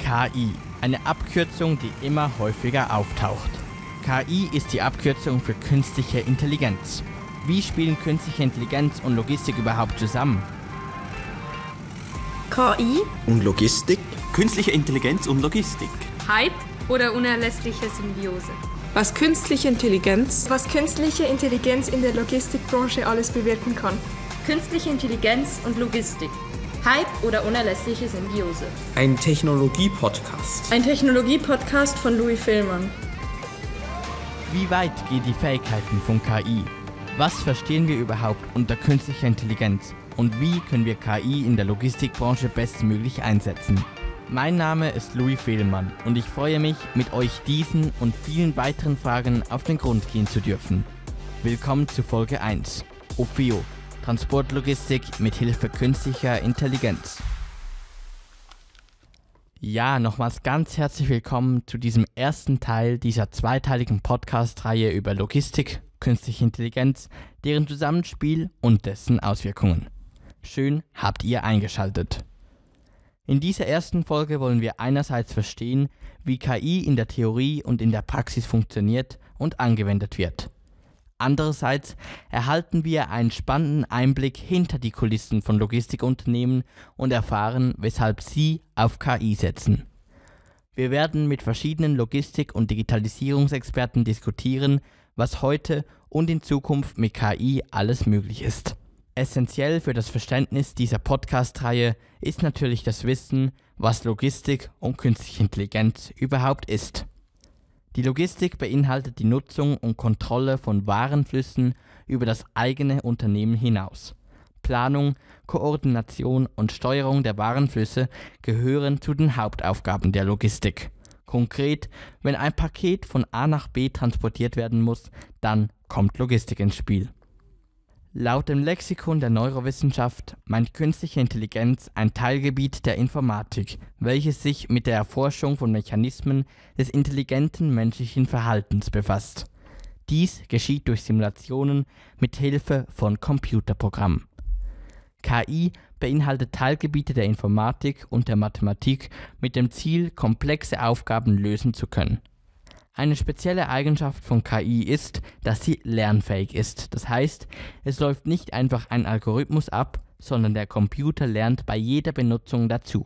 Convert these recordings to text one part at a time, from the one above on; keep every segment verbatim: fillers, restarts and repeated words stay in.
K I, eine Abkürzung, die immer häufiger auftaucht. K I ist die Abkürzung für künstliche Intelligenz. Wie spielen künstliche Intelligenz und Logistik überhaupt zusammen? K I und Logistik? Künstliche Intelligenz und Logistik. Hype oder unerlässliche Symbiose? Was künstliche Intelligenz? Was künstliche Intelligenz in der Logistikbranche alles bewirken kann. Künstliche Intelligenz und Logistik. Hype oder unerlässliche Symbiose? Ein Technologie-Podcast. Ein Technologie-Podcast von Louis Fehlmann. Wie weit gehen die Fähigkeiten von K I? Was verstehen wir überhaupt unter künstlicher Intelligenz? Und wie können wir K I in der Logistikbranche bestmöglich einsetzen? Mein Name ist Louis Fehlmann und ich freue mich, mit euch diesen und vielen weiteren Fragen auf den Grund gehen zu dürfen. Willkommen zu Folge eins. Ofeo, Transportlogistik mit Hilfe künstlicher Intelligenz. Ja, nochmals ganz herzlich willkommen zu diesem ersten Teil dieser zweiteiligen Podcast-Reihe über Logistik, künstliche Intelligenz, deren Zusammenspiel und dessen Auswirkungen. Schön habt ihr eingeschaltet. In dieser ersten Folge wollen wir einerseits verstehen, wie K I in der Theorie und in der Praxis funktioniert und angewendet wird. Andererseits erhalten wir einen spannenden Einblick hinter die Kulissen von Logistikunternehmen und erfahren, weshalb sie auf K I setzen. Wir werden mit verschiedenen Logistik- und Digitalisierungsexperten diskutieren, was heute und in Zukunft mit K I alles möglich ist. Essentiell für das Verständnis dieser Podcast-Reihe ist natürlich das Wissen, was Logistik und künstliche Intelligenz überhaupt ist. Die Logistik beinhaltet die Nutzung und Kontrolle von Warenflüssen über das eigene Unternehmen hinaus. Planung, Koordination und Steuerung der Warenflüsse gehören zu den Hauptaufgaben der Logistik. Konkret, wenn ein Paket von A nach B transportiert werden muss, dann kommt Logistik ins Spiel. Laut dem Lexikon der Neurowissenschaft meint künstliche Intelligenz ein Teilgebiet der Informatik, welches sich mit der Erforschung von Mechanismen des intelligenten menschlichen Verhaltens befasst. Dies geschieht durch Simulationen mit Hilfe von Computerprogrammen. K I beinhaltet Teilgebiete der Informatik und der Mathematik mit dem Ziel, komplexe Aufgaben lösen zu können. Eine spezielle Eigenschaft von K I ist, dass sie lernfähig ist. Das heißt, es läuft nicht einfach ein Algorithmus ab, sondern der Computer lernt bei jeder Benutzung dazu.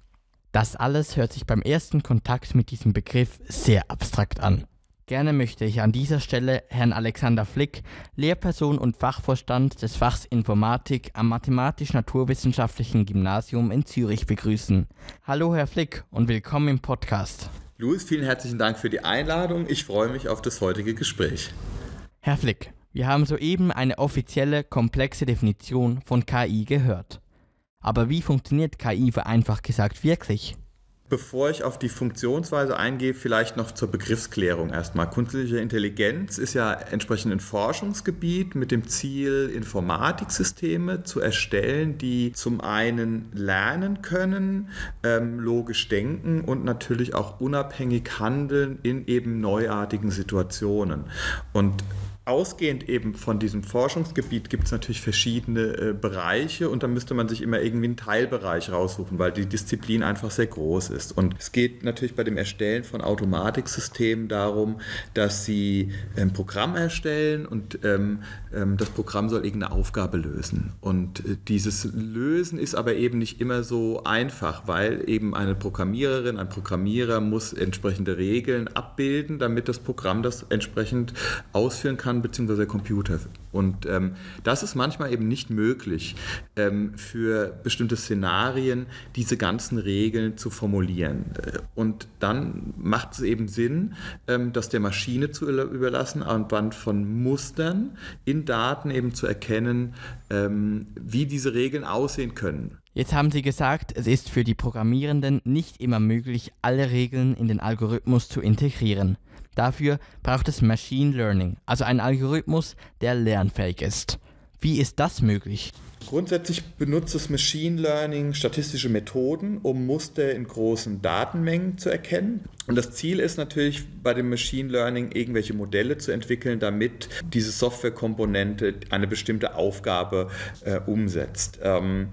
Das alles hört sich beim ersten Kontakt mit diesem Begriff sehr abstrakt an. Gerne möchte ich an dieser Stelle Herrn Alexander Flick, Lehrperson und Fachvorstand des Fachs Informatik am Mathematisch-Naturwissenschaftlichen Gymnasium in Zürich begrüßen. Hallo Herr Flick und willkommen im Podcast. Louis, vielen herzlichen Dank für die Einladung. Ich freue mich auf das heutige Gespräch. Herr Flick, wir haben soeben eine offizielle, komplexe Definition von K I gehört. Aber wie funktioniert K I vereinfacht gesagt wirklich? Bevor ich auf die Funktionsweise eingehe, vielleicht noch zur Begriffsklärung erstmal. Künstliche Intelligenz ist ja entsprechend ein Forschungsgebiet mit dem Ziel, Informatiksysteme zu erstellen, die zum einen lernen können, ähm, logisch denken und natürlich auch unabhängig handeln in eben neuartigen Situationen. Und ausgehend eben von diesem Forschungsgebiet gibt es natürlich verschiedene äh, Bereiche und da müsste man sich immer irgendwie einen Teilbereich raussuchen, weil die Disziplin einfach sehr groß ist. Und es geht natürlich bei dem Erstellen von Automatiksystemen darum, dass sie ein Programm erstellen und ähm, ähm, das Programm soll irgendeine Aufgabe lösen. Und äh, dieses Lösen ist aber eben nicht immer so einfach, weil eben eine Programmiererin, ein Programmierer muss entsprechende Regeln abbilden, damit das Programm das entsprechend ausführen kann, beziehungsweise der Computer. Und ähm, das ist manchmal eben nicht möglich, ähm, für bestimmte Szenarien diese ganzen Regeln zu formulieren. Und dann macht es eben Sinn, ähm, das der Maschine zu überlassen, anhand von Mustern in Daten eben zu erkennen, ähm, wie diese Regeln aussehen können. Jetzt haben Sie gesagt, es ist für die Programmierenden nicht immer möglich, alle Regeln in den Algorithmus zu integrieren. Dafür braucht es Machine Learning, also einen Algorithmus, der lernfähig ist. Wie ist das möglich? Grundsätzlich benutzt das Machine Learning statistische Methoden, um Muster in großen Datenmengen zu erkennen. Und das Ziel ist natürlich bei dem Machine Learning irgendwelche Modelle zu entwickeln, damit diese Softwarekomponente eine bestimmte Aufgabe äh, umsetzt. Ähm,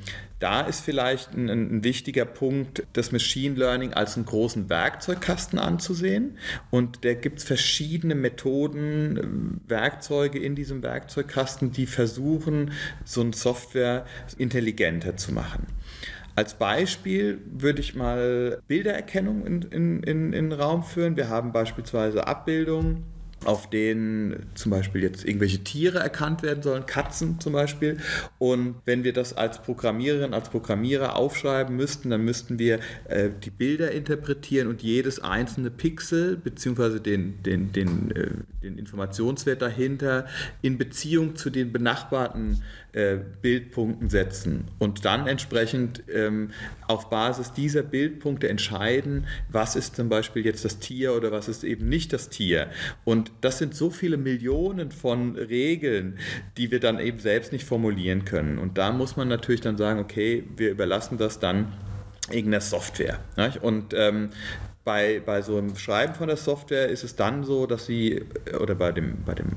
Da ist vielleicht ein, ein wichtiger Punkt, das Machine Learning als einen großen Werkzeugkasten anzusehen. Und da gibt es verschiedene Methoden, Werkzeuge in diesem Werkzeugkasten, die versuchen, so eine Software intelligenter zu machen. Als Beispiel würde ich mal Bildererkennung in, in, in, in den Raum führen. Wir haben beispielsweise Abbildungen, auf denen zum Beispiel jetzt irgendwelche Tiere erkannt werden sollen, Katzen zum Beispiel. Und wenn wir das als Programmiererin, als Programmierer aufschreiben müssten, dann müssten wir äh, die Bilder interpretieren und jedes einzelne Pixel bzw. den, den, den, äh, den Informationswert dahinter in Beziehung zu den benachbarten äh, Bildpunkten setzen und dann entsprechend ähm, auf Basis dieser Bildpunkte entscheiden, was ist zum Beispiel jetzt das Tier oder was ist eben nicht das Tier. Und das sind so viele Millionen von Regeln, die wir dann eben selbst nicht formulieren können. Und da muss man natürlich dann sagen, okay, wir überlassen das dann irgendeiner Software. Nicht? Und ähm, bei, bei so einem Schreiben von der Software ist es dann so, dass sie, oder bei dem, bei dem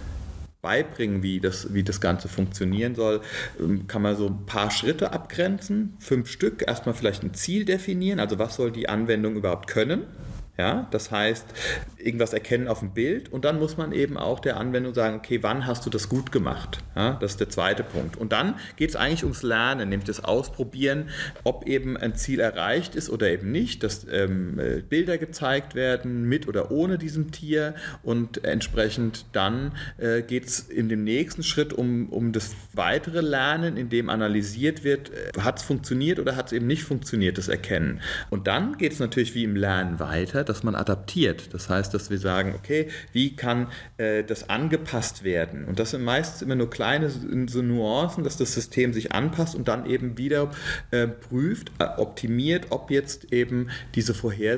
Beibringen, wie das, wie das Ganze funktionieren soll, kann man so ein paar Schritte abgrenzen, fünf Stück, erstmal vielleicht ein Ziel definieren, also was soll die Anwendung überhaupt können. Ja, das heißt, irgendwas erkennen auf dem Bild und dann muss man eben auch der Anwendung sagen, okay, wann hast du das gut gemacht? Ja, das ist der zweite Punkt. Und dann geht es eigentlich ums Lernen, nämlich das Ausprobieren, ob eben ein Ziel erreicht ist oder eben nicht, dass ähm, Bilder gezeigt werden mit oder ohne diesem Tier und entsprechend dann äh, geht es in dem nächsten Schritt um, um das weitere Lernen, in dem analysiert wird, äh, hat es funktioniert oder hat es eben nicht funktioniert, das Erkennen. Und dann geht es natürlich wie im Lernen weiter, dass man adaptiert. Das heißt, dass wir sagen, okay, wie kann äh, das angepasst werden? Und das sind meistens immer nur kleine so Nuancen, dass das System sich anpasst und dann eben wieder äh, prüft, äh, optimiert, ob jetzt eben diese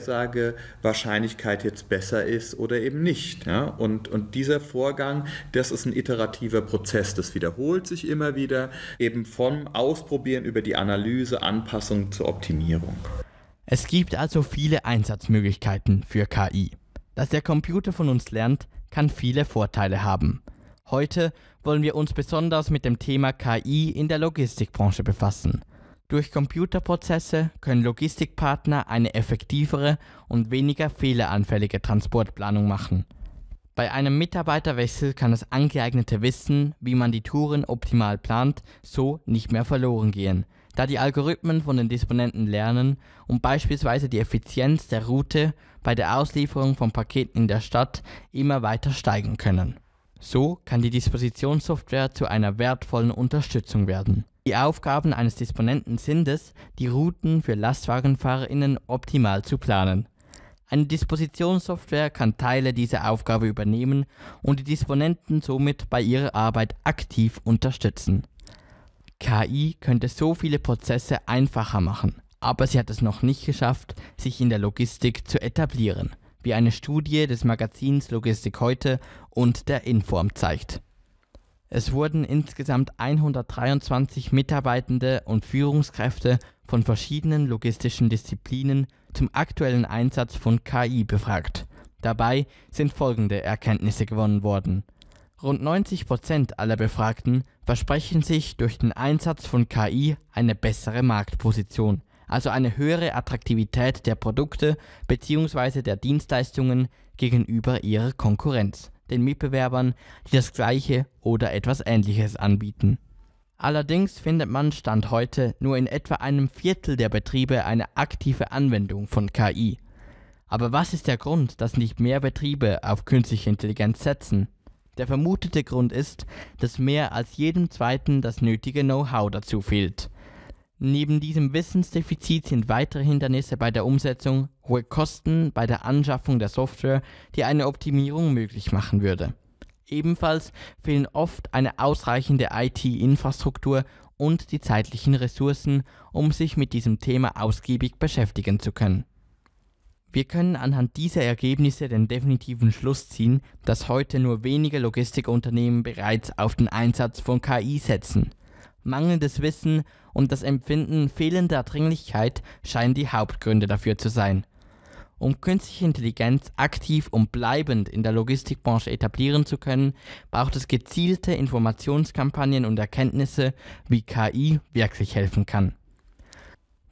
Vorhersagewahrscheinlichkeit jetzt besser ist oder eben nicht. Ja? Und, und dieser Vorgang, das ist ein iterativer Prozess. Das wiederholt sich immer wieder, eben vom Ausprobieren über die Analyse, Anpassung zur Optimierung. Es gibt also viele Einsatzmöglichkeiten für K I. Dass der Computer von uns lernt, kann viele Vorteile haben. Heute wollen wir uns besonders mit dem Thema K I in der Logistikbranche befassen. Durch Computerprozesse können Logistikpartner eine effektivere und weniger fehleranfällige Transportplanung machen. Bei einem Mitarbeiterwechsel kann das angeeignete Wissen, wie man die Touren optimal plant, so nicht mehr verloren gehen, da die Algorithmen von den Disponenten lernen und beispielsweise die Effizienz der Route bei der Auslieferung von Paketen in der Stadt immer weiter steigen können. So kann die Dispositionssoftware zu einer wertvollen Unterstützung werden. Die Aufgaben eines Disponenten sind es, die Routen für LastwagenfahrerInnen optimal zu planen. Eine Dispositionssoftware kann Teile dieser Aufgabe übernehmen und die Disponenten somit bei ihrer Arbeit aktiv unterstützen. K I könnte so viele Prozesse einfacher machen, aber sie hat es noch nicht geschafft, sich in der Logistik zu etablieren, wie eine Studie des Magazins Logistik heute und der Inform zeigt. Es wurden insgesamt hundertdreiundzwanzig Mitarbeitende und Führungskräfte von verschiedenen logistischen Disziplinen zum aktuellen Einsatz von K I befragt. Dabei sind folgende Erkenntnisse gewonnen worden. Rund neunzig Prozent aller Befragten versprechen sich durch den Einsatz von K I eine bessere Marktposition, also eine höhere Attraktivität der Produkte bzw. der Dienstleistungen gegenüber ihrer Konkurrenz, den Mitbewerbern, die das Gleiche oder etwas Ähnliches anbieten. Allerdings findet man Stand heute nur in etwa einem Viertel der Betriebe eine aktive Anwendung von K I. Aber was ist der Grund, dass nicht mehr Betriebe auf künstliche Intelligenz setzen? Der vermutete Grund ist, dass mehr als jedem Zweiten das nötige Know-how dazu fehlt. Neben diesem Wissensdefizit sind weitere Hindernisse bei der Umsetzung hohe Kosten bei der Anschaffung der Software, die eine Optimierung möglich machen würde. Ebenfalls fehlen oft eine ausreichende I T-Infrastruktur und die zeitlichen Ressourcen, um sich mit diesem Thema ausgiebig beschäftigen zu können. Wir können anhand dieser Ergebnisse den definitiven Schluss ziehen, dass heute nur wenige Logistikunternehmen bereits auf den Einsatz von K I setzen. Mangelndes Wissen und das Empfinden fehlender Dringlichkeit scheinen die Hauptgründe dafür zu sein. Um künstliche Intelligenz aktiv und bleibend in der Logistikbranche etablieren zu können, braucht es gezielte Informationskampagnen und Erkenntnisse, wie K I wirklich helfen kann.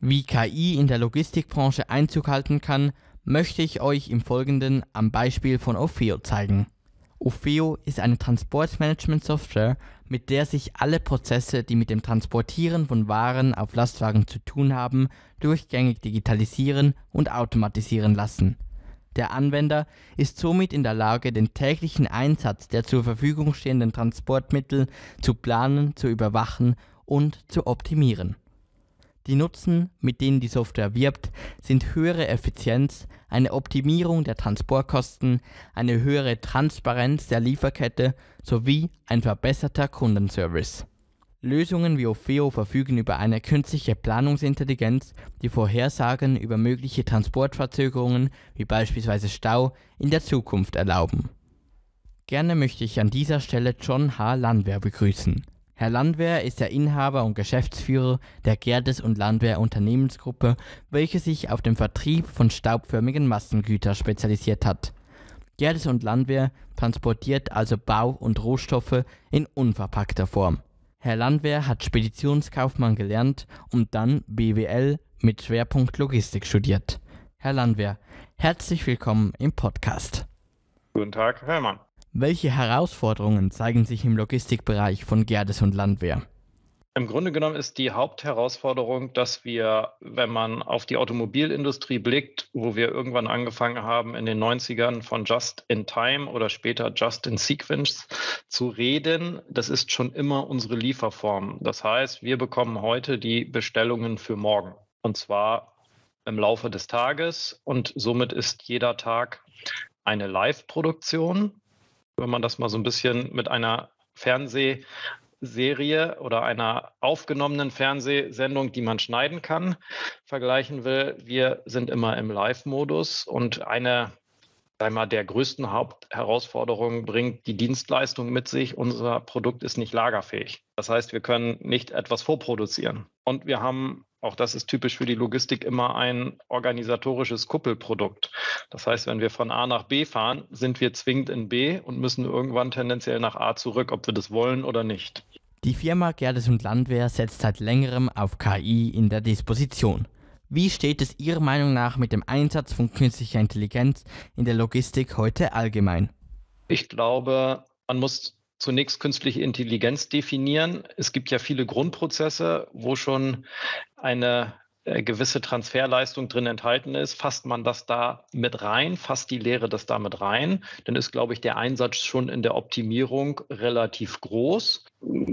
Wie K I in der Logistikbranche Einzug halten kann, möchte ich euch im Folgenden am Beispiel von Ofeo zeigen. Ofeo ist eine Transportmanagement-Software, mit der sich alle Prozesse, die mit dem Transportieren von Waren auf Lastwagen zu tun haben, durchgängig digitalisieren und automatisieren lassen. Der Anwender ist somit in der Lage, den täglichen Einsatz der zur Verfügung stehenden Transportmittel zu planen, zu überwachen und zu optimieren. Die Nutzen, mit denen die Software wirbt, sind höhere Effizienz, eine Optimierung der Transportkosten, eine höhere Transparenz der Lieferkette sowie ein verbesserter Kundenservice. Lösungen wie Ofeo verfügen über eine künstliche Planungsintelligenz, die Vorhersagen über mögliche Transportverzögerungen wie beispielsweise Stau in der Zukunft erlauben. Gerne möchte ich an dieser Stelle John H. Landwehr begrüßen. Herr Landwehr ist der Inhaber und Geschäftsführer der Gerdes und Landwehr Unternehmensgruppe, welche sich auf den Vertrieb von staubförmigen Massengütern spezialisiert hat. Gerdes und Landwehr transportiert also Bau- und Rohstoffe in unverpackter Form. Herr Landwehr hat Speditionskaufmann gelernt und dann B W L mit Schwerpunkt Logistik studiert. Herr Landwehr, herzlich willkommen im Podcast. Guten Tag, Herr Hellmann. Welche Herausforderungen zeigen sich im Logistikbereich von Gerdes und Landwehr? Im Grunde genommen ist die Hauptherausforderung, dass wir, wenn man auf die Automobilindustrie blickt, wo wir irgendwann angefangen haben, in den neunzigern von Just in Time oder später Just in Sequence zu reden, das ist schon immer unsere Lieferform. Das heißt, wir bekommen heute die Bestellungen für morgen. Und zwar im Laufe des Tages. Und somit ist jeder Tag eine Live-Produktion. Wenn man das mal so ein bisschen mit einer Fernsehserie oder einer aufgenommenen Fernsehsendung, die man schneiden kann, vergleichen will. Wir sind immer im Live-Modus und eine einmal der größten Hauptherausforderungen bringt die Dienstleistung mit sich. Unser Produkt ist nicht lagerfähig. Das heißt, wir können nicht etwas vorproduzieren. Und wir haben, auch das ist typisch für die Logistik, immer ein organisatorisches Kuppelprodukt. Das heißt, wenn wir von A nach B fahren, sind wir zwingend in B und müssen irgendwann tendenziell nach A zurück, ob wir das wollen oder nicht. Die Firma Gerdes und Landwehr setzt seit längerem auf K I in der Disposition. Wie steht es Ihrer Meinung nach mit dem Einsatz von künstlicher Intelligenz in der Logistik heute allgemein? Ich glaube, man muss zunächst künstliche Intelligenz definieren. Es gibt ja viele Grundprozesse, wo schon eine äh, gewisse Transferleistung drin enthalten ist. Fasst man das da mit rein, fasst die Lehre das da mit rein, dann ist, glaube ich, der Einsatz schon in der Optimierung relativ groß.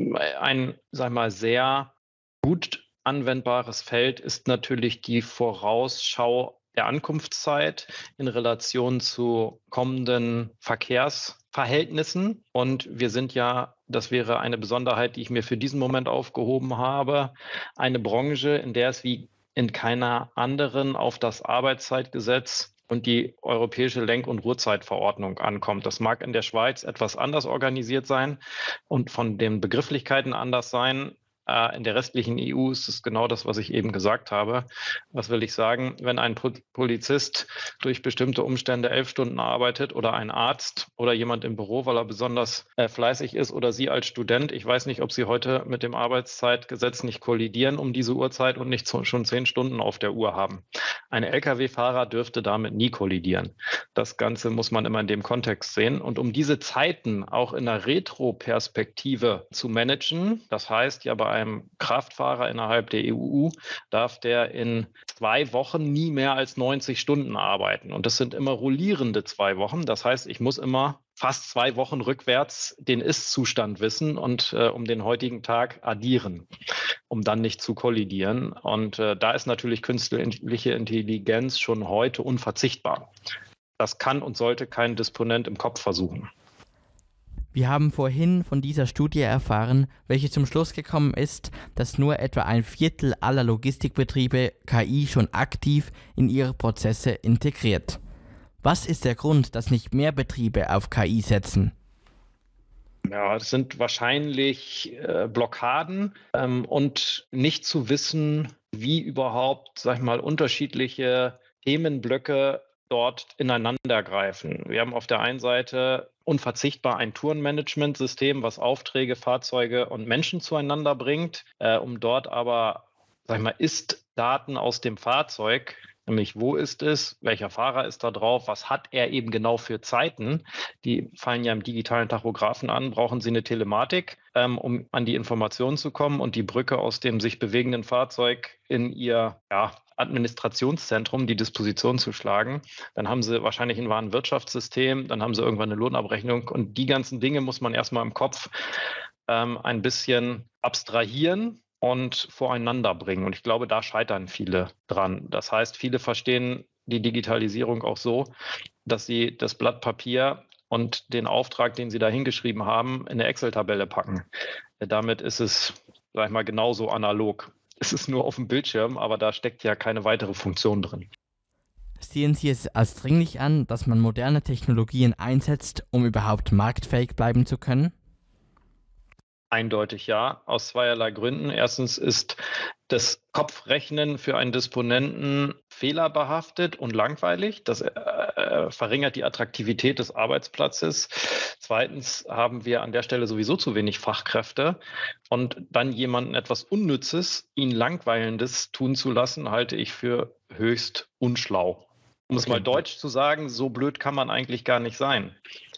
Ein, sag mal, sehr gut anwendbares Feld ist natürlich die Vorausschau der Ankunftszeit in Relation zu kommenden Verkehrsverhältnissen. Und wir sind ja, das wäre eine Besonderheit, die ich mir für diesen Moment aufgehoben habe, eine Branche, in der es wie in keiner anderen auf das Arbeitszeitgesetz und die europäische Lenk- und Ruhezeitverordnung ankommt. Das mag in der Schweiz etwas anders organisiert sein und von den Begrifflichkeiten anders sein. In der restlichen E U ist es genau das, was ich eben gesagt habe. Was will ich sagen? Wenn ein Polizist durch bestimmte Umstände elf Stunden arbeitet oder ein Arzt oder jemand im Büro, weil er besonders äh, fleißig ist oder Sie als Student, ich weiß nicht, ob Sie heute mit dem Arbeitszeitgesetz nicht kollidieren um diese Uhrzeit und nicht so, schon zehn Stunden auf der Uhr haben. Ein L K W-Fahrer dürfte damit nie kollidieren. Das Ganze muss man immer in dem Kontext sehen. Und um diese Zeiten auch in der Retro-Perspektive zu managen, das heißt ja bei einem Kraftfahrer innerhalb der E U darf der in zwei Wochen nie mehr als neunzig Stunden arbeiten. Und das sind immer rollierende zwei Wochen. Das heißt, ich muss immer fast zwei Wochen rückwärts den Ist-Zustand wissen und äh, um den heutigen Tag addieren, um dann nicht zu kollidieren. Und äh, da ist natürlich künstliche Intelligenz schon heute unverzichtbar. Das kann und sollte kein Disponent im Kopf versuchen. Wir haben vorhin von dieser Studie erfahren, welche zum Schluss gekommen ist, dass nur etwa ein Viertel aller Logistikbetriebe K I schon aktiv in ihre Prozesse integriert. Was ist der Grund, dass nicht mehr Betriebe auf K I setzen? Ja, es sind wahrscheinlich äh, Blockaden ähm, und nicht zu wissen, wie überhaupt, sag ich mal, unterschiedliche Themenblöcke dort ineinander greifen. Wir haben auf der einen Seite unverzichtbar ein Tourenmanagementsystem, was Aufträge, Fahrzeuge und Menschen zueinander bringt, äh, um dort aber, sag ich mal, ist Daten aus dem Fahrzeug, nämlich wo ist es, welcher Fahrer ist da drauf, was hat er eben genau für Zeiten, die fallen ja im digitalen Tachographen an, brauchen Sie eine Telematik, ähm, um an die Informationen zu kommen und die Brücke aus dem sich bewegenden Fahrzeug in Ihr ja, Administrationszentrum, die Disposition zu schlagen. Dann haben Sie wahrscheinlich ein Warenwirtschaftssystem, dann haben Sie irgendwann eine Lohnabrechnung und die ganzen Dinge muss man erstmal im Kopf ähm, ein bisschen abstrahieren und voreinander bringen. Und ich glaube, da scheitern viele dran. Das heißt, viele verstehen die Digitalisierung auch so, dass sie das Blatt Papier und den Auftrag, den sie da hingeschrieben haben, in eine Excel-Tabelle packen. Damit ist es, sag ich mal, genauso analog. Es ist nur auf dem Bildschirm, aber da steckt ja keine weitere Funktion drin. Sehen Sie es als dringlich an, dass man moderne Technologien einsetzt, um überhaupt marktfähig bleiben zu können? Eindeutig ja, aus zweierlei Gründen. Erstens ist das Kopfrechnen für einen Disponenten fehlerbehaftet und langweilig. Das äh, verringert die Attraktivität des Arbeitsplatzes. Zweitens haben wir an der Stelle sowieso zu wenig Fachkräfte. Und dann jemanden etwas Unnützes, ihn Langweilendes tun zu lassen, halte ich für höchst unschlau. Um es mal deutsch zu sagen, so blöd kann man eigentlich gar nicht sein.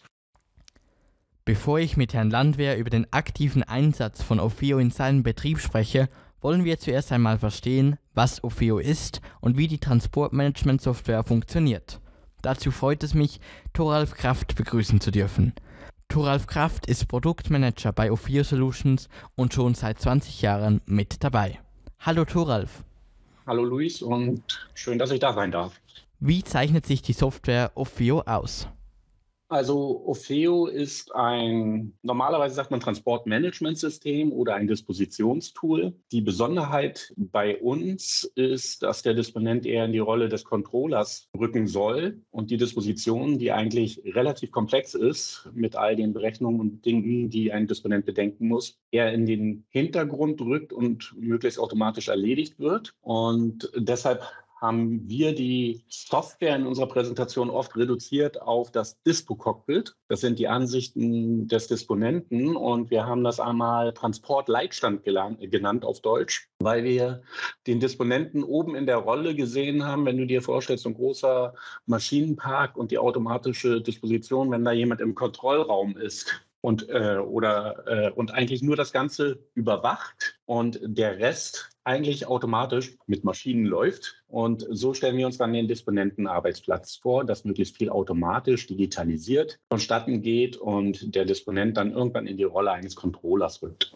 Bevor ich mit Herrn Landwehr über den aktiven Einsatz von Ofeo in seinem Betrieb spreche, wollen wir zuerst einmal verstehen, was Ofeo ist und wie die Transportmanagement-Software funktioniert. Dazu freut es mich, Thoralf Kraft begrüßen zu dürfen. Thoralf Kraft ist Produktmanager bei Ofeo Solutions und schon seit zwanzig Jahren mit dabei. Hallo Thoralf. Hallo Luis und schön, dass ich da sein darf. Wie zeichnet sich die Software Ofeo aus? Also Ofeo ist ein, normalerweise sagt man Transportmanagementsystem oder ein Dispositionstool. Die Besonderheit bei uns ist, dass der Disponent eher in die Rolle des Controllers rücken soll und die Disposition, die eigentlich relativ komplex ist, mit all den Berechnungen und Dingen, die ein Disponent bedenken muss, eher in den Hintergrund rückt und möglichst automatisch erledigt wird. Und deshalb haben wir die Software in unserer Präsentation oft reduziert auf das Dispo-Cockpit. Das sind die Ansichten des Disponenten und wir haben das einmal Transportleitstand genannt auf Deutsch, weil wir den Disponenten oben in der Rolle gesehen haben, wenn du dir vorstellst, so ein großer Maschinenpark und die automatische Disposition, wenn da jemand im Kontrollraum ist. Und, äh, oder, äh, und eigentlich nur das Ganze überwacht und der Rest eigentlich automatisch mit Maschinen läuft. Und so stellen wir uns dann den Disponentenarbeitsplatz vor, dass möglichst viel automatisch digitalisiert vonstatten geht und der Disponent dann irgendwann in die Rolle eines Controllers rückt.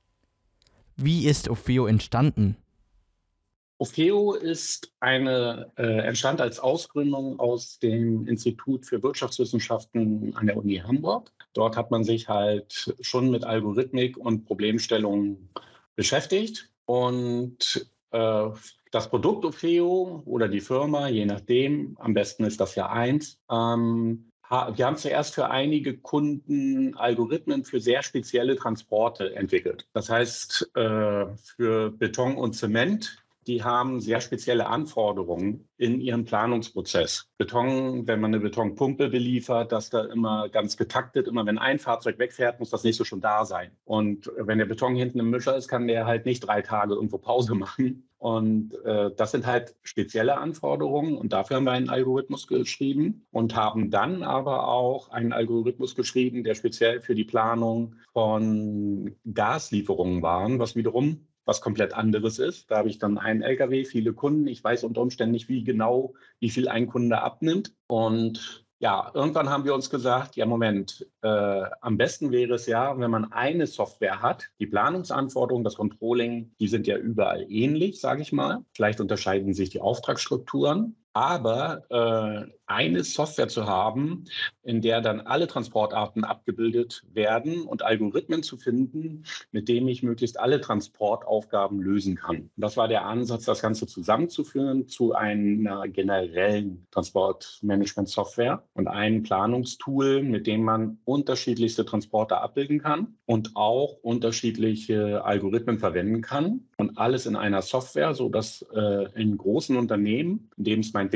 Wie ist Ofeo entstanden? Ofeo ist eine, äh, entstand als Ausgründung aus dem Institut für Wirtschaftswissenschaften an der Uni Hamburg. Dort hat man sich halt schon mit Algorithmik und Problemstellungen beschäftigt. Und äh, das Produkt Ofeo oder die Firma, je nachdem, am besten ist das ja eins, ähm, wir haben zuerst für einige Kunden Algorithmen für sehr spezielle Transporte entwickelt. Das heißt, äh, für Beton und Zement. Die haben sehr spezielle Anforderungen in ihrem Planungsprozess. Beton, wenn man eine Betonpumpe beliefert, dass da immer ganz getaktet, immer wenn ein Fahrzeug wegfährt, muss das nächste schon da sein. Und wenn der Beton hinten im Mischer ist, kann der halt nicht drei Tage irgendwo Pause machen. Und äh, das sind halt spezielle Anforderungen und dafür haben wir einen Algorithmus geschrieben und haben dann aber auch einen Algorithmus geschrieben, der speziell für die Planung von Gaslieferungen war, was wiederum was komplett anderes ist. Da habe ich dann einen L K W, viele Kunden. Ich weiß unter Umständen nicht, wie genau, wie viel ein Kunde abnimmt. Und ja, irgendwann haben wir uns gesagt, ja Moment, äh, am besten wäre es ja, wenn man eine Software hat. Die Planungsanforderungen, das Controlling, die sind ja überall ähnlich, sage ich mal. Vielleicht unterscheiden sich die Auftragsstrukturen. Aber äh, eine Software zu haben, in der dann alle Transportarten abgebildet werden und Algorithmen zu finden, mit denen ich möglichst alle Transportaufgaben lösen kann. Das war der Ansatz, das Ganze zusammenzuführen zu einer generellen Transportmanagement-Software und einem Planungstool, mit dem man unterschiedlichste Transporte abbilden kann und auch unterschiedliche Algorithmen verwenden kann. Und alles in einer Software, sodass äh, in großen Unternehmen, in dem es meinetwegen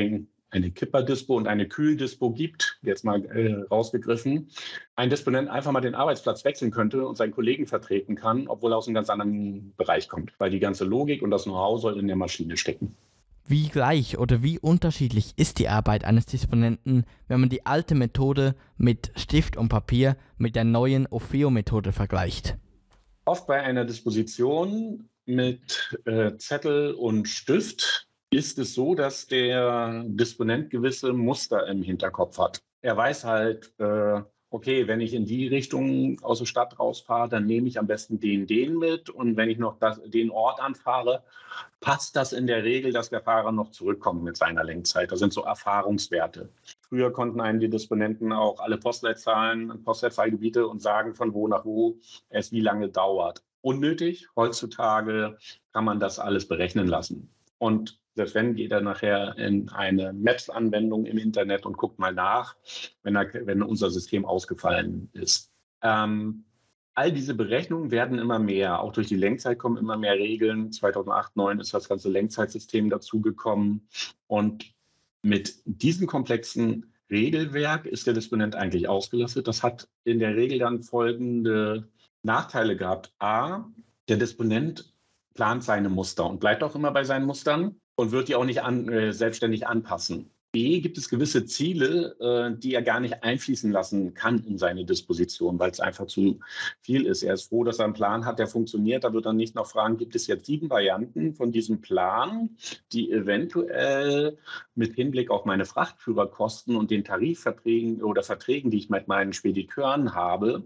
eine Kipperdispo und eine Kühldispo gibt, jetzt mal äh, rausgegriffen, ein Disponent einfach mal den Arbeitsplatz wechseln könnte und seinen Kollegen vertreten kann, obwohl er aus einem ganz anderen Bereich kommt, weil die ganze Logik und das Know-how soll in der Maschine stecken. Wie gleich oder wie unterschiedlich ist die Arbeit eines Disponenten, wenn man die alte Methode mit Stift und Papier mit der neuen Orfeo-Methode vergleicht? Oft bei einer Disposition mit äh, Zettel und Stift ist es so, dass der Disponent gewisse Muster im Hinterkopf hat. Er weiß halt, äh, okay, wenn ich in die Richtung aus der Stadt rausfahre, dann nehme ich am besten den, den mit. Und wenn ich noch das, den Ort anfahre, passt das in der Regel, dass der Fahrer noch zurückkommt mit seiner Lenkzeit. Das sind so Erfahrungswerte. Früher konnten einem die Disponenten auch alle Postleitzahlen, Postleitzahlgebiete und sagen, von wo nach wo es wie lange dauert. Unnötig. Heutzutage kann man das alles berechnen lassen. Und selbst wenn, geht er nachher in eine Maps-Anwendung im Internet und guckt mal nach, wenn, er, wenn unser System ausgefallen ist. Ähm, all diese Berechnungen werden immer mehr. Auch durch die Lenkzeit kommen immer mehr Regeln. zweitausendacht, zweitausendneun ist das ganze Lenkzeitsystem dazugekommen. Und mit diesem komplexen Regelwerk ist der Disponent eigentlich ausgelastet. Das hat in der Regel dann folgende Nachteile gehabt. A, der Disponent plant seine Muster und bleibt auch immer bei seinen Mustern und wird die auch nicht an, äh, selbstständig anpassen. B, gibt es gewisse Ziele, äh, die er gar nicht einfließen lassen kann in seine Disposition, weil es einfach zu viel ist. Er ist froh, dass er einen Plan hat, der funktioniert. Da wird er nicht noch fragen, gibt es jetzt sieben Varianten von diesem Plan, die eventuell mit Hinblick auf meine Frachtführerkosten und den Tarifverträgen oder Verträgen, die ich mit meinen Spediteuren habe,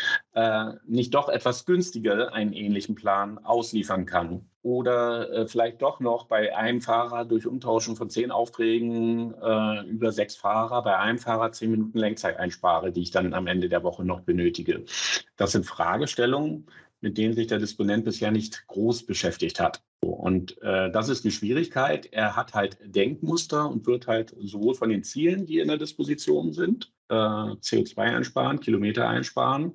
äh, nicht doch etwas günstiger einen ähnlichen Plan ausliefern kann. Oder äh, vielleicht doch noch bei einem Fahrer durch Umtauschen von zehn Aufträgen äh, über sechs Fahrer, bei einem Fahrer zehn Minuten Lenkzeit einspare, die ich dann am Ende der Woche noch benötige. Das sind Fragestellungen, mit denen sich der Disponent bisher nicht groß beschäftigt hat. Und äh, das ist die Schwierigkeit. Er hat halt Denkmuster und wird halt sowohl von den Zielen, die in der Disposition sind, äh, C O zwei einsparen, Kilometer einsparen,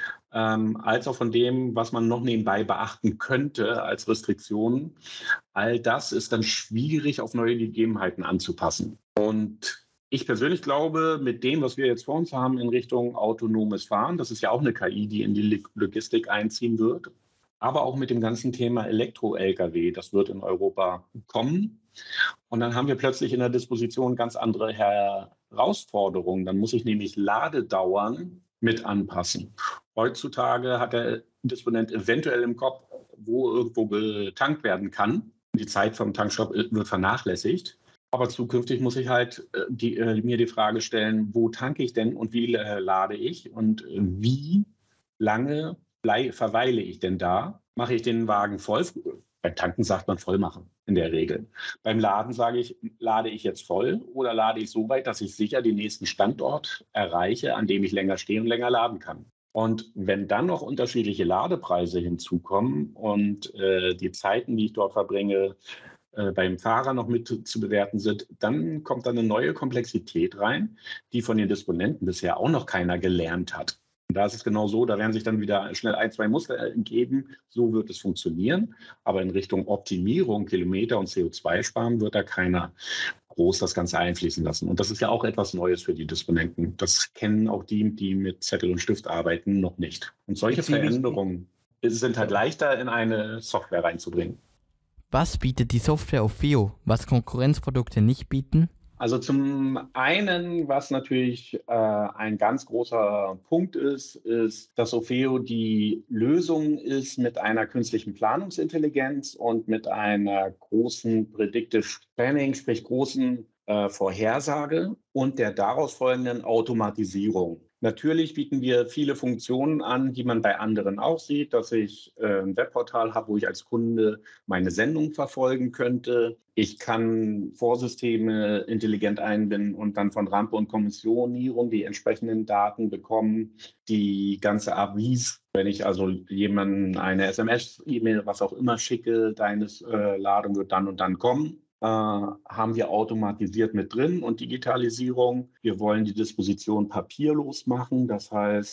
ähm, als auch von dem, was man noch nebenbei beachten könnte als Restriktionen. All das ist dann schwierig auf neue Gegebenheiten anzupassen. Und ich persönlich glaube, mit dem, was wir jetzt vor uns haben in Richtung autonomes Fahren, das ist ja auch eine K I, die in die Logistik einziehen wird, aber auch mit dem ganzen Thema Elektro-L K W, das wird in Europa kommen. Und dann haben wir plötzlich in der Disposition ganz andere Herausforderungen. Dann muss ich nämlich Ladedauern mit anpassen. Heutzutage hat der Disponent eventuell im Kopf, wo irgendwo getankt werden kann. Die Zeit vom Tankstopp wird vernachlässigt. Aber zukünftig muss ich halt die, äh, mir die Frage stellen, wo tanke ich denn und wie äh, lade ich und äh, wie lange blei- verweile ich denn da? Mache ich den Wagen voll? Beim Tanken sagt man voll machen in der Regel. Beim Laden sage ich, lade ich jetzt voll oder lade ich so weit, dass ich sicher den nächsten Standort erreiche, an dem ich länger stehe und länger laden kann. Und wenn dann noch unterschiedliche Ladepreise hinzukommen und äh, die Zeiten, die ich dort verbringe, äh, beim Fahrer noch mit zu bewerten sind, dann kommt da eine neue Komplexität rein, die von den Disponenten bisher auch noch keiner gelernt hat. Und da ist es genau so, da werden sich dann wieder schnell ein, zwei Muster ergeben, so wird es funktionieren. Aber in Richtung Optimierung, Kilometer und C O zwei sparen wird da keiner groß das Ganze einfließen lassen. Und das ist ja auch etwas Neues für die Disponenten. Das kennen auch die, die mit Zettel und Stift arbeiten, noch nicht. Und solche Veränderungen sind halt leichter in eine Software reinzubringen. Was bietet die Software Orfeo, was Konkurrenzprodukte nicht bieten? Also zum einen, was natürlich äh, ein ganz großer Punkt ist, ist, dass Orfeo die Lösung ist mit einer künstlichen Planungsintelligenz und mit einer großen Predictive Planning, sprich großen äh, Vorhersage und der daraus folgenden Automatisierung. Natürlich bieten wir viele Funktionen an, die man bei anderen auch sieht, dass ich äh, ein Webportal habe, wo ich als Kunde meine Sendung verfolgen könnte. Ich kann Vorsysteme intelligent einbinden und dann von Rampe und Kommissionierung die entsprechenden Daten bekommen. Die ganze Avis, wenn ich also jemandem eine S M S, E-Mail, was auch immer schicke, deine äh, Ladung wird dann und dann kommen. Äh, haben wir automatisiert mit drin und Digitalisierung. Wir wollen die Disposition papierlos machen. Das heißt,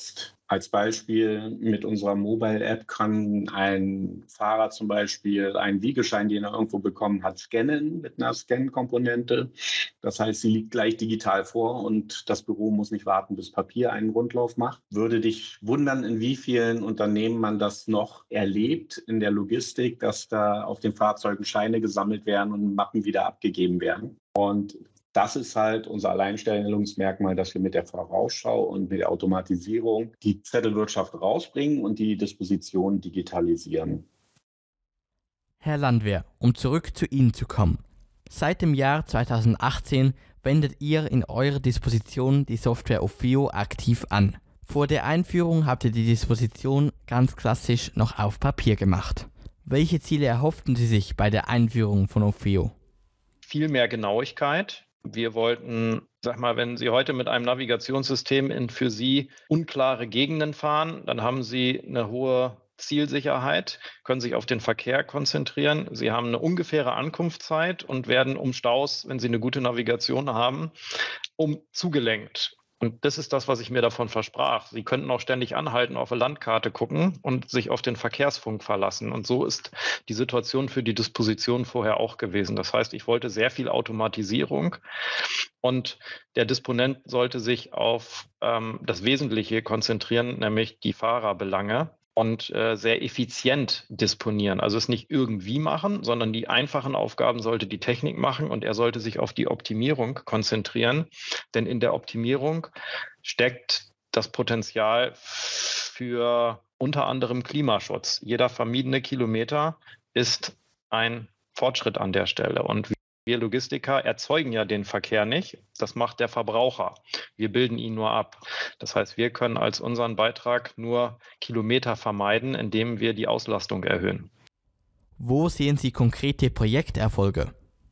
Als Beispiel mit unserer Mobile-App kann ein Fahrer zum Beispiel einen Wiegeschein, den er irgendwo bekommen hat, scannen mit einer Scan-Komponente. Das heißt, sie liegt gleich digital vor und das Büro muss nicht warten, bis Papier einen Rundlauf macht. Würde dich wundern, in wie vielen Unternehmen man das noch erlebt in der Logistik, dass da auf den Fahrzeugen Scheine gesammelt werden und Mappen wieder abgegeben werden. Und das ist halt unser Alleinstellungsmerkmal, dass wir mit der Vorausschau und mit der Automatisierung die Zettelwirtschaft rausbringen und die Disposition digitalisieren. Herr Landwehr, um zurück zu Ihnen zu kommen. Seit dem Jahr zweitausendachtzehn wendet ihr in eurer Disposition die Software Ofeo aktiv an. Vor der Einführung habt ihr die Disposition ganz klassisch noch auf Papier gemacht. Welche Ziele erhofften Sie sich bei der Einführung von Ofeo? Viel mehr Genauigkeit. Wir wollten, sag mal, wenn Sie heute mit einem Navigationssystem in für Sie unklare Gegenden fahren, dann haben Sie eine hohe Zielsicherheit, können sich auf den Verkehr konzentrieren. Sie haben eine ungefähre Ankunftszeit und werden um Staus, wenn Sie eine gute Navigation haben, um zugelenkt. Und das ist das, was ich mir davon versprach. Sie könnten auch ständig anhalten, auf eine Landkarte gucken und sich auf den Verkehrsfunk verlassen. Und so ist die Situation für die Disposition vorher auch gewesen. Das heißt, ich wollte sehr viel Automatisierung und der Disponent sollte sich auf ähm, das Wesentliche konzentrieren, nämlich die Fahrerbelange. Und äh, sehr effizient disponieren. Also es nicht irgendwie machen, sondern die einfachen Aufgaben sollte die Technik machen und er sollte sich auf die Optimierung konzentrieren. Denn in der Optimierung steckt das Potenzial für unter anderem Klimaschutz. Jeder vermiedene Kilometer ist ein Fortschritt an der Stelle. Und wir Logistiker erzeugen ja den Verkehr nicht, das macht der Verbraucher. Wir bilden ihn nur ab. Das heißt, wir können als unseren Beitrag nur Kilometer vermeiden, indem wir die Auslastung erhöhen. Wo sehen Sie konkrete Projekterfolge?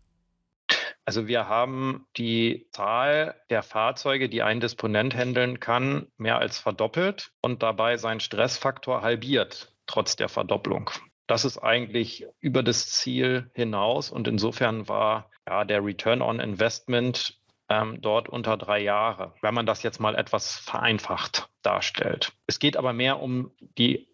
Also wir haben die Zahl der Fahrzeuge, die ein Disponent handeln kann, mehr als verdoppelt und dabei seinen Stressfaktor halbiert, trotz der Verdopplung. Das ist eigentlich über das Ziel hinaus und insofern war ja, der Return on Investment ähm, dort unter drei Jahre, wenn man das jetzt mal etwas vereinfacht darstellt. Es geht aber mehr um die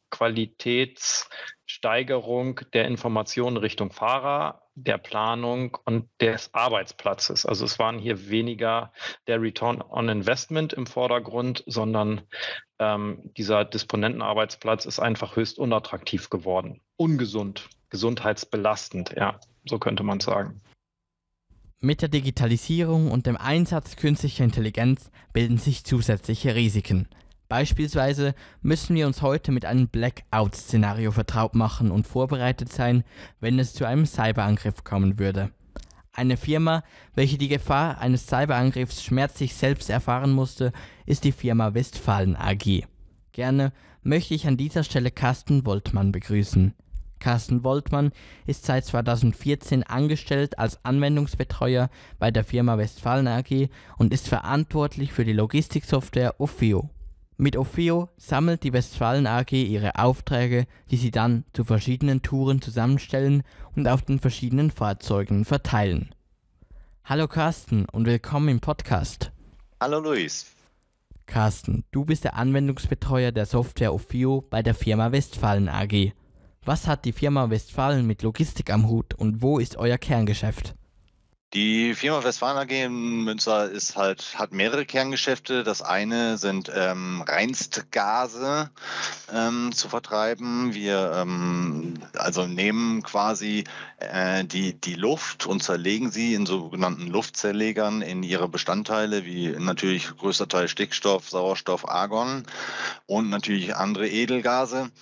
Qualitätssteigerung der Informationen Richtung Fahrer, der Planung und des Arbeitsplatzes. Also es waren hier weniger der Return on Investment im Vordergrund, sondern ähm, dieser Disponentenarbeitsplatz ist einfach höchst unattraktiv geworden. Ungesund, gesundheitsbelastend, ja, so könnte man sagen. Mit der Digitalisierung und dem Einsatz künstlicher Intelligenz bilden sich zusätzliche Risiken. Beispielsweise müssen wir uns heute mit einem Blackout-Szenario vertraut machen und vorbereitet sein, wenn es zu einem Cyberangriff kommen würde. Eine Firma, welche die Gefahr eines Cyberangriffs schmerzlich selbst erfahren musste, ist die Firma Westfalen A G. Gerne möchte ich an dieser Stelle Carsten Woltmann begrüßen. Carsten Woltmann ist seit zweitausendvierzehn angestellt als Anwendungsbetreuer bei der Firma Westfalen A G und ist verantwortlich für die Logistiksoftware Ofeo. Mit Ofeo sammelt die Westfalen A G ihre Aufträge, die sie dann zu verschiedenen Touren zusammenstellen und auf den verschiedenen Fahrzeugen verteilen. Hallo Carsten und willkommen im Podcast. Hallo Luis. Carsten, du bist der Anwendungsbetreuer der Software Ofeo bei der Firma Westfalen A G. Was hat die Firma Westfalen mit Logistik am Hut und wo ist euer Kerngeschäft? Die Firma Westfalen A G in Münster ist halt, hat mehrere Kerngeschäfte. Das eine sind ähm, Reinstgase ähm, zu vertreiben. Wir ähm, also nehmen quasi äh, die, die Luft und zerlegen sie in sogenannten Luftzerlegern in ihre Bestandteile, wie natürlich größter Teil Stickstoff, Sauerstoff, Argon und natürlich andere Edelgase.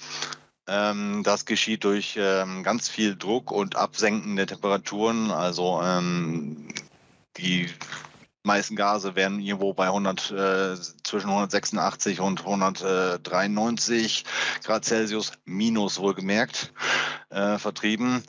Das geschieht durch ähm, ganz viel Druck und absenkende Temperaturen. Also ähm, die meisten Gase werden irgendwo bei hundert, äh, zwischen hundertsechsundachtzig und hundertdreiundneunzig Grad Celsius minus wohlgemerkt äh, vertrieben.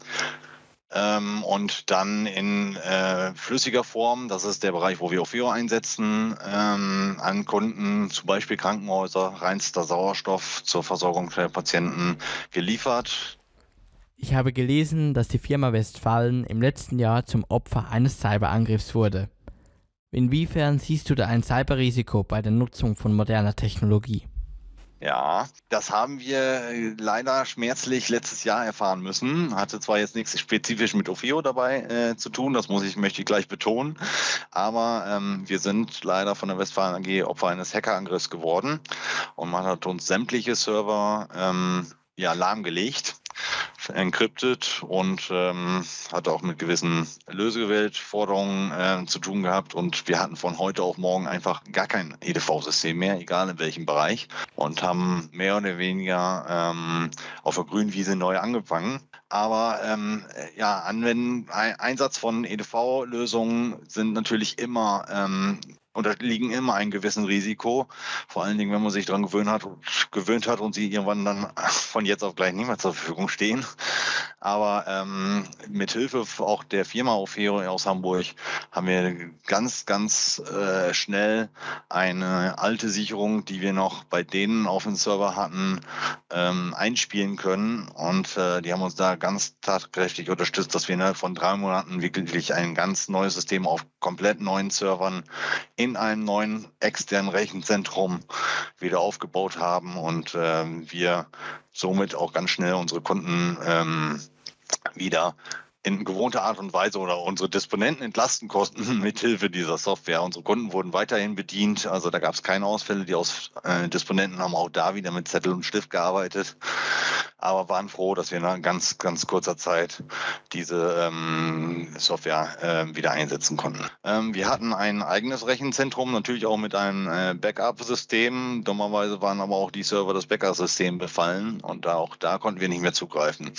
Ähm, und dann in äh, flüssiger Form, das ist der Bereich, wo wir Ofeo einsetzen, ähm, an Kunden, zum Beispiel Krankenhäuser, reinster Sauerstoff zur Versorgung der Patienten geliefert. Ich habe gelesen, dass die Firma Westfalen im letzten Jahr zum Opfer eines Cyberangriffs wurde. Inwiefern siehst du da ein Cyberrisiko bei der Nutzung von moderner Technologie? Ja, das haben wir leider schmerzlich letztes Jahr erfahren müssen. Hatte zwar jetzt nichts spezifisch mit Ofeo dabei äh, zu tun, das muss ich, möchte ich gleich betonen, aber ähm, wir sind leider von der Westfalen A G Opfer eines Hackerangriffs geworden und man hat uns sämtliche Server ähm, ja, lahmgelegt, encrypted und ähm, hat auch mit gewissen Lösegeldforderungen äh, zu tun gehabt und wir hatten von heute auf morgen einfach gar kein E D V-System mehr, egal in welchem Bereich, und haben mehr oder weniger ähm, auf der grünen Wiese neu angefangen. Aber ähm, ja, Anwenden, Einsatz von E D V-Lösungen sind natürlich immer ähm, unterliegen immer einem gewissen Risiko, vor allen Dingen, wenn man sich daran gewöhnt hat, gewöhnt hat und sie irgendwann dann von jetzt auf gleich nicht mehr zur Verfügung stehen. Aber ähm, mit Hilfe auch der Firma Ofeo aus Hamburg haben wir ganz, ganz äh, schnell eine alte Sicherung, die wir noch bei denen auf dem Server hatten, ähm, einspielen können. Und äh, die haben uns da ganz tatkräftig unterstützt, dass wir innerhalb von drei Monaten wirklich ein ganz neues System auf komplett neuen Servern in einem neuen externen Rechenzentrum wieder aufgebaut haben und ähm, wir somit auch ganz schnell unsere Kunden ähm, wieder in gewohnter Art und Weise oder unsere Disponenten entlasten konnten mit Hilfe dieser Software. Unsere Kunden wurden weiterhin bedient, also da gab es keine Ausfälle. Die Aus äh, Disponenten haben auch da wieder mit Zettel und Stift gearbeitet, aber waren froh, dass wir in ganz, ganz kurzer Zeit diese ähm, Software äh, wieder einsetzen konnten. Ähm, wir hatten ein eigenes Rechenzentrum, natürlich auch mit einem äh, Backup-System. Dummerweise waren aber auch die Server des Backup-Systems befallen und da, auch da konnten wir nicht mehr zugreifen.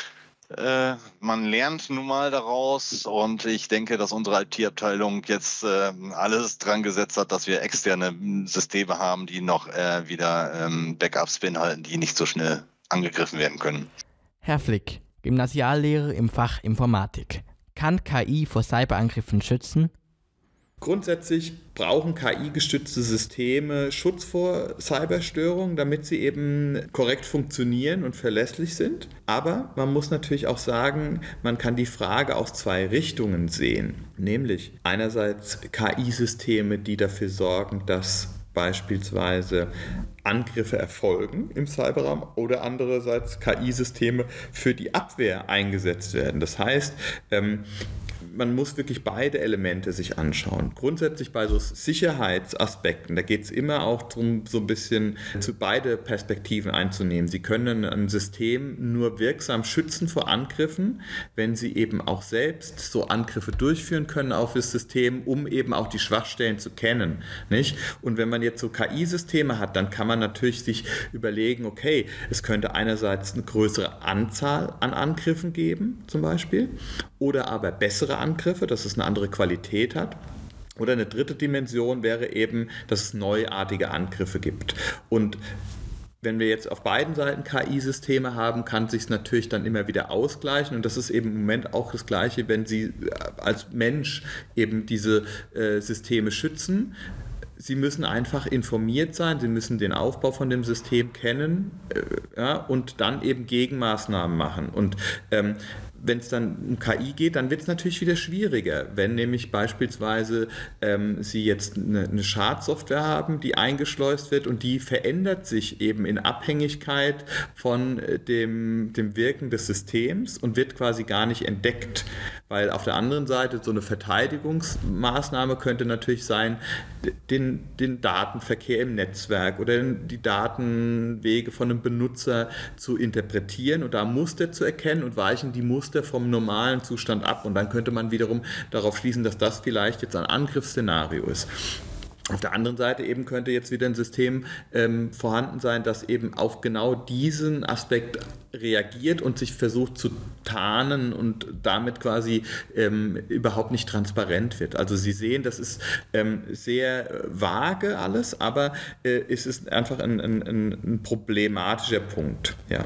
Äh, man lernt nun mal daraus und ich denke, dass unsere I T-Abteilung jetzt äh, alles dran gesetzt hat, dass wir externe Systeme haben, die noch äh, wieder ähm, Backups beinhalten, die nicht so schnell angegriffen werden können. Herr Flick, Gymnasiallehrer im Fach Informatik. Kann K I vor Cyberangriffen schützen? Grundsätzlich brauchen K I-gestützte Systeme Schutz vor Cyberstörungen, damit sie eben korrekt funktionieren und verlässlich sind. Aber man muss natürlich auch sagen, man kann die Frage aus zwei Richtungen sehen. Nämlich einerseits K I-Systeme, die dafür sorgen, dass beispielsweise Angriffe erfolgen im Cyberraum, oder andererseits K I-Systeme für die Abwehr eingesetzt werden. Das heißt, ähm, man muss wirklich beide Elemente sich anschauen. Grundsätzlich bei so Sicherheitsaspekten, da geht es immer auch darum, so ein bisschen zu beide Perspektiven einzunehmen. Sie können ein System nur wirksam schützen vor Angriffen, wenn Sie eben auch selbst so Angriffe durchführen können auf das System, um eben auch die Schwachstellen zu kennen, nicht? Und wenn man jetzt so K I-Systeme hat, dann kann man natürlich sich überlegen, okay, es könnte einerseits eine größere Anzahl an Angriffen geben, zum Beispiel, oder aber bessere Angriffe, dass es eine andere Qualität hat. Oder eine dritte Dimension wäre eben, dass es neuartige Angriffe gibt. Und wenn wir jetzt auf beiden Seiten K I-Systeme haben, kann sich es natürlich dann immer wieder ausgleichen. Und das ist eben im Moment auch das Gleiche, wenn Sie als Mensch eben diese äh, Systeme schützen. Sie müssen einfach informiert sein, Sie müssen den Aufbau von dem System kennen äh, ja, und dann eben Gegenmaßnahmen machen. Und ähm, wenn es dann um K I geht, dann wird es natürlich wieder schwieriger. Wenn nämlich beispielsweise ähm, Sie jetzt eine, eine Schadsoftware haben, die eingeschleust wird und die verändert sich eben in Abhängigkeit von äh, dem, dem Wirken des Systems und wird quasi gar nicht entdeckt. Weil auf der anderen Seite so eine Verteidigungsmaßnahme könnte natürlich sein, den, den Datenverkehr im Netzwerk oder die Datenwege von einem Benutzer zu interpretieren und da Muster zu erkennen und weichen die Muster vom normalen Zustand ab. Und dann könnte man wiederum darauf schließen, dass das vielleicht jetzt ein Angriffsszenario ist. Auf der anderen Seite eben könnte jetzt wieder ein System ähm, vorhanden sein, das eben auf genau diesen Aspekt reagiert und sich versucht zu tarnen und damit quasi ähm, überhaupt nicht transparent wird. Also Sie sehen, das ist ähm, sehr vage alles, aber äh, es ist einfach ein, ein, ein problematischer Punkt. Ja.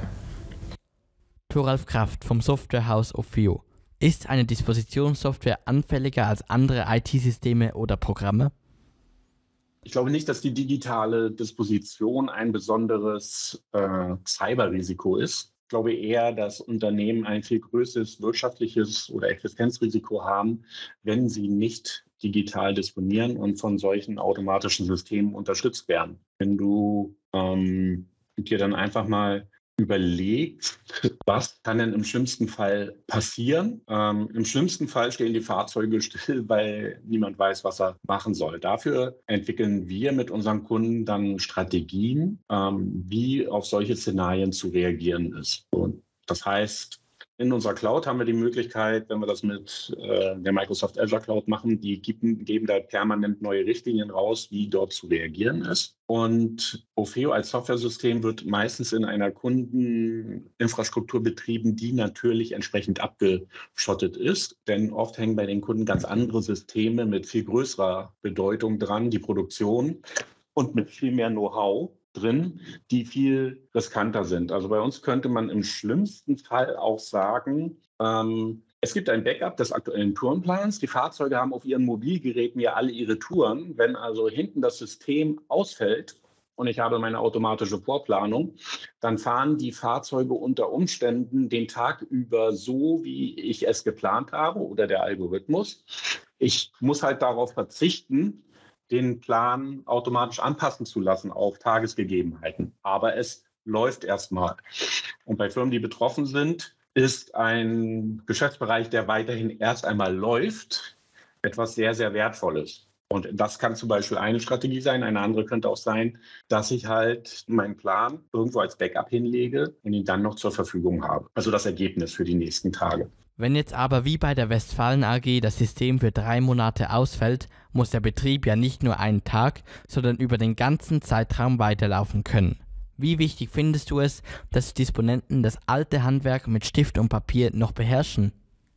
Thoralf Kraft vom Softwarehaus Ofeo. Ist eine Dispositionssoftware anfälliger als andere I T-Systeme oder Programme? Ich glaube nicht, dass die digitale Disposition ein besonderes äh, Cyberrisiko ist. glaube eher, dass Unternehmen ein viel größeres wirtschaftliches oder Existenzrisiko haben, wenn sie nicht digital disponieren und von solchen automatischen Systemen unterstützt werden. Wenn du ähm, dir dann einfach mal überlegt, was kann denn im schlimmsten Fall passieren? Ähm, Im schlimmsten Fall stehen die Fahrzeuge still, weil niemand weiß, was er machen soll. Dafür entwickeln wir mit unseren Kunden dann Strategien, ähm, wie auf solche Szenarien zu reagieren ist. Und das heißt, in unserer Cloud haben wir die Möglichkeit, wenn wir das mit äh, der Microsoft Azure Cloud machen, die geben, geben da permanent neue Richtlinien raus, wie dort zu reagieren ist. Und Ofeo als Softwaresystem wird meistens in einer Kundeninfrastruktur betrieben, die natürlich entsprechend abgeschottet ist. Denn oft hängen bei den Kunden ganz andere Systeme mit viel größerer Bedeutung dran, die Produktion und mit viel mehr Know-how drin, die viel riskanter sind. Also bei uns könnte man im schlimmsten Fall auch sagen, ähm, es gibt ein Backup des aktuellen Tourenplans. Die Fahrzeuge haben auf ihren Mobilgeräten ja alle ihre Touren. Wenn also hinten das System ausfällt und ich habe meine automatische Vorplanung, dann fahren die Fahrzeuge unter Umständen den Tag über so, wie ich es geplant habe oder der Algorithmus. Ich muss halt darauf verzichten, den Plan automatisch anpassen zu lassen auf Tagesgegebenheiten. Aber es läuft erstmal. Und bei Firmen, die betroffen sind, ist ein Geschäftsbereich, der weiterhin erst einmal läuft, etwas sehr, sehr Wertvolles. Und das kann zum Beispiel eine Strategie sein. Eine andere könnte auch sein, dass ich halt meinen Plan irgendwo als Backup hinlege und ihn dann noch zur Verfügung habe. Also das Ergebnis für die nächsten Tage. Wenn jetzt aber wie bei der Westfalen A G das System für drei Monate ausfällt, muss der Betrieb ja nicht nur einen Tag, sondern über den ganzen Zeitraum weiterlaufen können. Wie wichtig findest du es, dass Disponenten das alte Handwerk mit Stift und Papier noch beherrschen?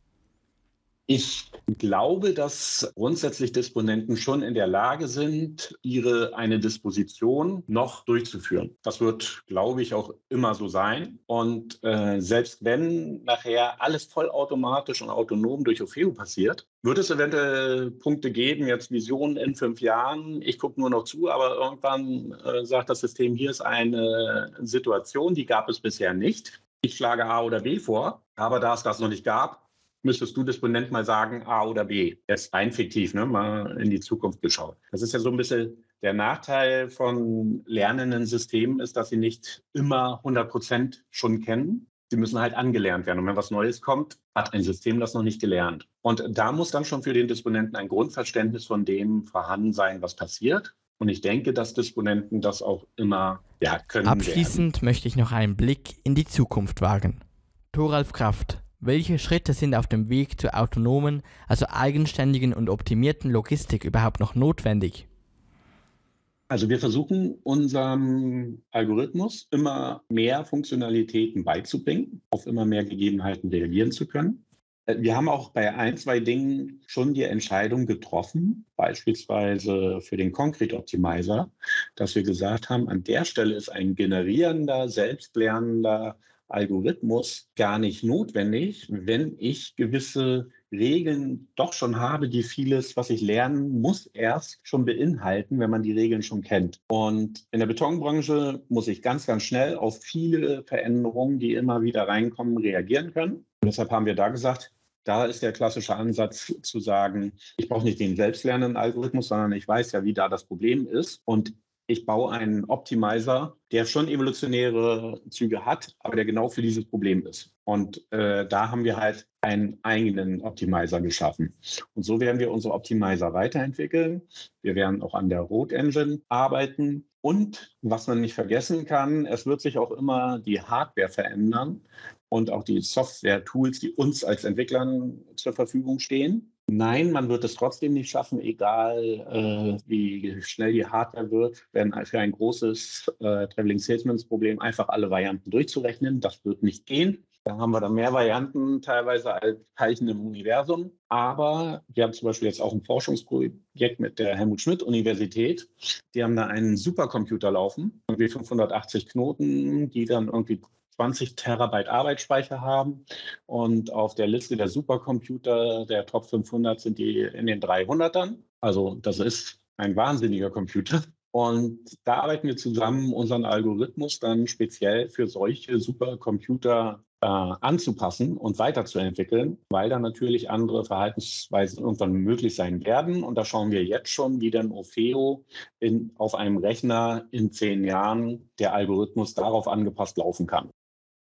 Ich glaube, dass grundsätzlich Disponenten schon in der Lage sind, ihre eine Disposition noch durchzuführen. Das wird, glaube ich, auch immer so sein. Und äh, selbst wenn nachher alles vollautomatisch und autonom durch Ofeo passiert, wird es eventuell Punkte geben, jetzt Visionen in fünf Jahren, ich gucke nur noch zu, aber irgendwann äh, sagt das System, hier ist eine Situation, die gab es bisher nicht. Ich schlage A oder B vor, aber da es das noch nicht gab, müsstest du Disponent mal sagen, A oder B. Jetzt rein fiktiv, ne? Mal in die Zukunft geschaut. Das ist ja so ein bisschen der Nachteil von lernenden Systemen, ist, dass sie nicht immer hundert Prozent schon kennen. Sie müssen halt angelernt werden. Und wenn was Neues kommt, hat ein System das noch nicht gelernt. Und da muss dann schon für den Disponenten ein Grundverständnis von dem vorhanden sein, was passiert. Und ich denke, dass Disponenten das auch immer ja, können. Abschließend werden. möchte ich noch einen Blick in die Zukunft wagen. Thoralf Kraft. Welche Schritte sind auf dem Weg zur autonomen, also eigenständigen und optimierten Logistik überhaupt noch notwendig? Also wir versuchen unserem Algorithmus immer mehr Funktionalitäten beizubringen, auf immer mehr Gegebenheiten reagieren zu können. Wir haben auch bei ein, zwei Dingen schon die Entscheidung getroffen, beispielsweise für den Concrete Optimizer, dass wir gesagt haben, an der Stelle ist ein generierender, selbstlernender Algorithmus gar nicht notwendig, wenn ich gewisse Regeln doch schon habe, die vieles, was ich lernen muss, erst schon beinhalten, wenn man die Regeln schon kennt. Und in der Betonbranche muss ich ganz, ganz schnell auf viele Veränderungen, die immer wieder reinkommen, reagieren können. Und deshalb haben wir da gesagt, da ist der klassische Ansatz zu sagen, ich brauche nicht den selbstlernenden Algorithmus, sondern ich weiß ja, wie da das Problem ist. Und ich baue einen Optimizer, der schon evolutionäre Züge hat, aber der genau für dieses Problem ist. Und äh, da haben wir halt einen eigenen Optimizer geschaffen. Und so werden wir unsere Optimizer weiterentwickeln. Wir werden auch an der Road Engine arbeiten. Und was man nicht vergessen kann, es wird sich auch immer die Hardware verändern und auch die Software-Tools, die uns als Entwicklern zur Verfügung stehen. Nein, man wird es trotzdem nicht schaffen, egal äh, wie schnell die Hardware wird, wenn für ein großes äh, Traveling Salesmans Problem einfach alle Varianten durchzurechnen. Das wird nicht gehen. Da haben wir dann mehr Varianten teilweise als Teilchen im Universum. Aber wir haben zum Beispiel jetzt auch ein Forschungsprojekt mit der Helmut-Schmidt-Universität. Die haben da einen Supercomputer laufen, irgendwie fünfhundertachtzig Knoten, die dann irgendwie zwanzig Terabyte Arbeitsspeicher haben. Und auf der Liste der Supercomputer der Top fünfhundert sind die in den dreihundertern. Also das ist ein wahnsinniger Computer. Und da arbeiten wir zusammen, unseren Algorithmus dann speziell für solche Supercomputer äh, anzupassen und weiterzuentwickeln, weil da natürlich andere Verhaltensweisen irgendwann möglich sein werden. Und da schauen wir jetzt schon, wie denn Orfeo in, auf einem Rechner in zehn Jahren der Algorithmus darauf angepasst laufen kann.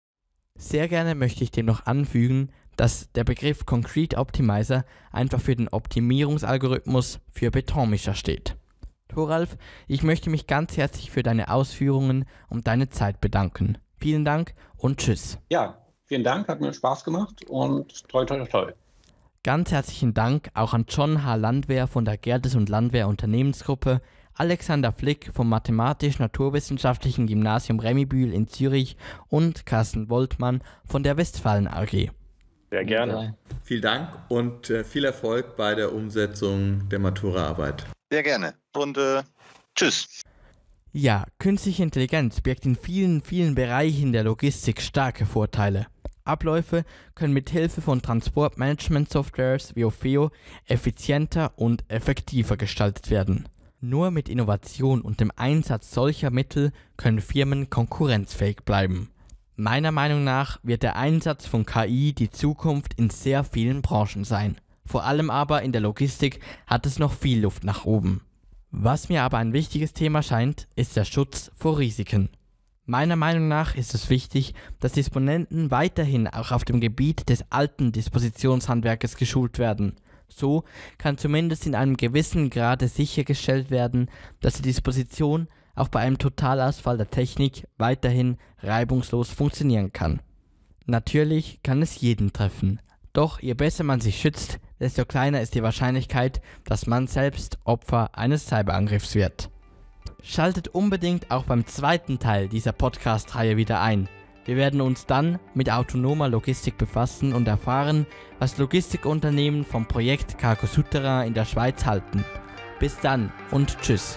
Sehr gerne möchte ich dem noch anfügen, dass der Begriff Concrete Optimizer einfach für den Optimierungsalgorithmus für Betonmischer steht. Thoralf, ich möchte mich ganz herzlich für deine Ausführungen und deine Zeit bedanken. Vielen Dank und tschüss. Ja, vielen Dank, hat mir Spaß gemacht und toi toi toi. Ganz herzlichen Dank auch an John H. Landwehr von der Gerdes und Landwehr Unternehmensgruppe, Alexander Flick vom Mathematisch-Naturwissenschaftlichen Gymnasium Remibühl in Zürich und Carsten Woltmann von der Westfalen A G. Sehr gerne. Vielen Dank und äh, viel Erfolg bei der Umsetzung der Maturaarbeit. Sehr gerne. Und äh, tschüss. Ja, künstliche Intelligenz birgt in vielen, vielen Bereichen der Logistik starke Vorteile. Abläufe können mit Hilfe von Transportmanagement-Softwares wie Orfeo effizienter und effektiver gestaltet werden. Nur mit Innovation und dem Einsatz solcher Mittel können Firmen konkurrenzfähig bleiben. Meiner Meinung nach wird der Einsatz von K I die Zukunft in sehr vielen Branchen sein. Vor allem aber in der Logistik hat es noch viel Luft nach oben. Was mir aber ein wichtiges Thema scheint, ist der Schutz vor Risiken. Meiner Meinung nach ist es wichtig, dass Disponenten weiterhin auch auf dem Gebiet des alten Dispositionshandwerkes geschult werden. So kann zumindest in einem gewissen Grade sichergestellt werden, dass die Disposition auch bei einem Totalausfall der Technik weiterhin reibungslos funktionieren kann. Natürlich kann es jeden treffen. Doch je besser man sich schützt, desto kleiner ist die Wahrscheinlichkeit, dass man selbst Opfer eines Cyberangriffs wird. Schaltet unbedingt auch beim zweiten Teil dieser Podcast-Reihe wieder ein. Wir werden uns dann mit autonomer Logistik befassen und erfahren, was Logistikunternehmen vom Projekt Cargo Souterrain in der Schweiz halten. Bis dann und tschüss.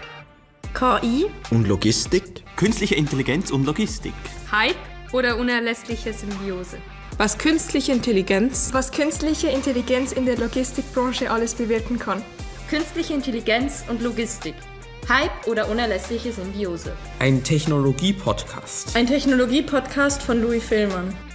K I und Logistik, Künstliche Intelligenz und Logistik. Hype oder unerlässliche Symbiose? Was künstliche Intelligenz Was künstliche Intelligenz in der Logistikbranche alles bewirken kann. Künstliche Intelligenz und Logistik. Hype oder unerlässliche Symbiose? ein Technologie-Podcast. Ein Technologie-Podcast von Louis Villmann.